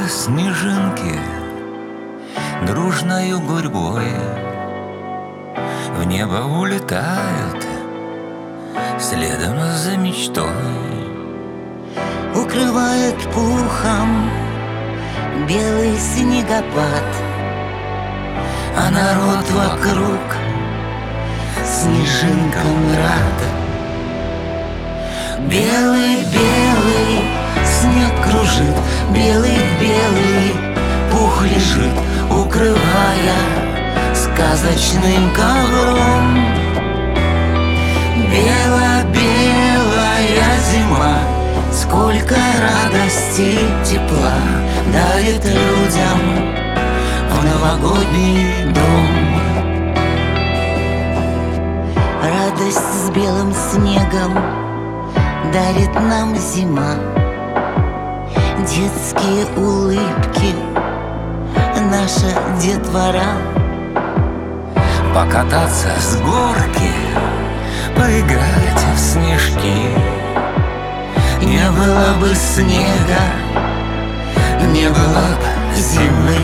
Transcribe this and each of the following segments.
снежинки дружною гурьбой в небо улетают следом за мечтой. Укрывает пухом белый снегопад, а народ вокруг снежинкам рад. Белый-белый снег кружит, белый-белый пух лежит, укрывая сказочным ковром. Бело-белая зима, сколько радости, тепла дарит людям в новогодний дом. Радость с белым снегом дарит нам зима, детские улыбки, наша детвора. Покататься с горки, поиграть в снежки. Не было бы снега, не было бы зимы.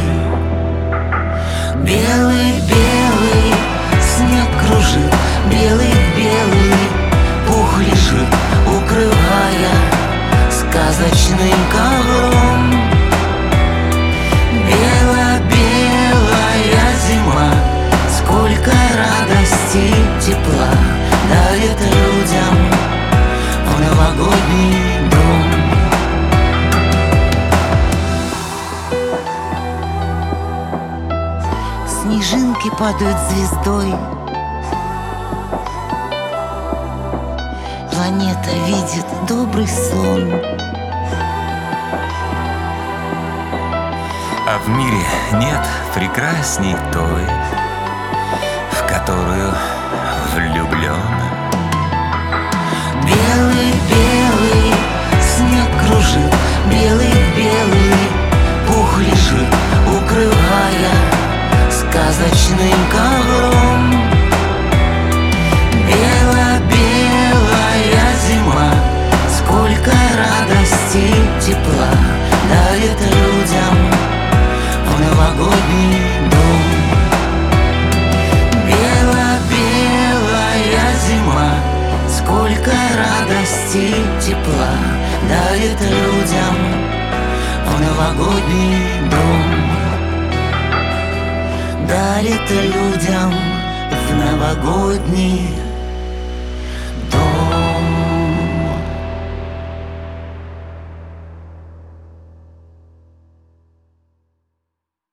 Белый-белый снег кружит, белый-белый пух лежит, укрывая сказочным ковром. Бело-белая зима, сколько радости, тепла дарит людям в новогодний дом. Снежинки падают звездой, планета видит добрый сон. А в мире нет прекрасней той, в которую влюблен. Белый-белый снег кружит, белый-белый пух лежит, укрывая сказочным ковром. Бело-белая зима, сколько радости, тепла дарит людям в новогодний дом. Бело-белая зима, сколько радости, тепла дарит людям в новогодний дом. Дарит людям в новогодний